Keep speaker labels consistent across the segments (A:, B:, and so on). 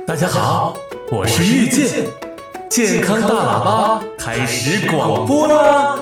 A: 大家好，我是遇见，健康大喇叭开始广播啦！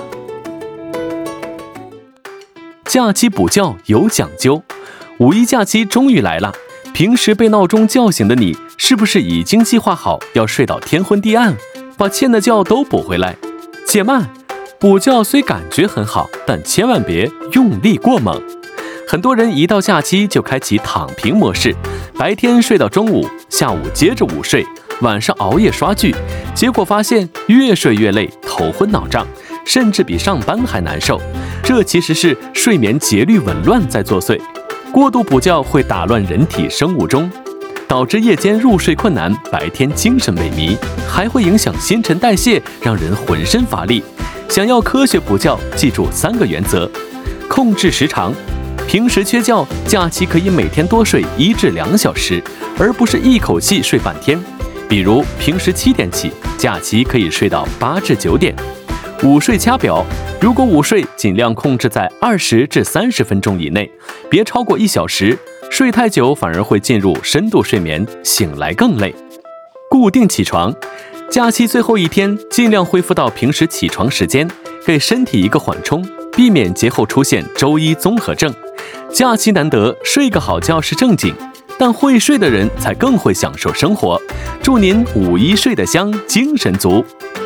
B: 假期补觉有讲究，五一假期终于来了。平时被闹钟叫醒的你，是不是已经计划好要睡到天昏地暗，把欠的觉都补回来？且慢，补觉虽感觉很好，但千万别用力过猛。很多人一到假期就开启躺平模式，白天睡到中午，下午接着午睡，晚上熬夜刷剧，结果发现越睡越累，头昏脑胀，甚至比上班还难受。这其实是睡眠节律紊乱在作祟。过度补觉会打乱人体生物钟，导致夜间入睡困难，白天精神萎靡，还会影响新陈代谢，让人浑身乏力。想要科学补觉，记住3个原则：控制时长，平时缺觉，假期可以每天多睡1至2小时，而不是一口气睡半天。比如平时7点起，假期可以睡到8至9点。午睡掐表，如果午睡尽量控制在20至30分钟以内，别超过1小时，睡太久反而会进入深度睡眠，醒来更累。固定起床，假期最后一天尽量恢复到平时起床时间，给身体一个缓冲，避免节后出现周一综合症。假期难得，睡个好觉是正经，但会睡的人才更会享受生活。祝您五一睡得香，精神足。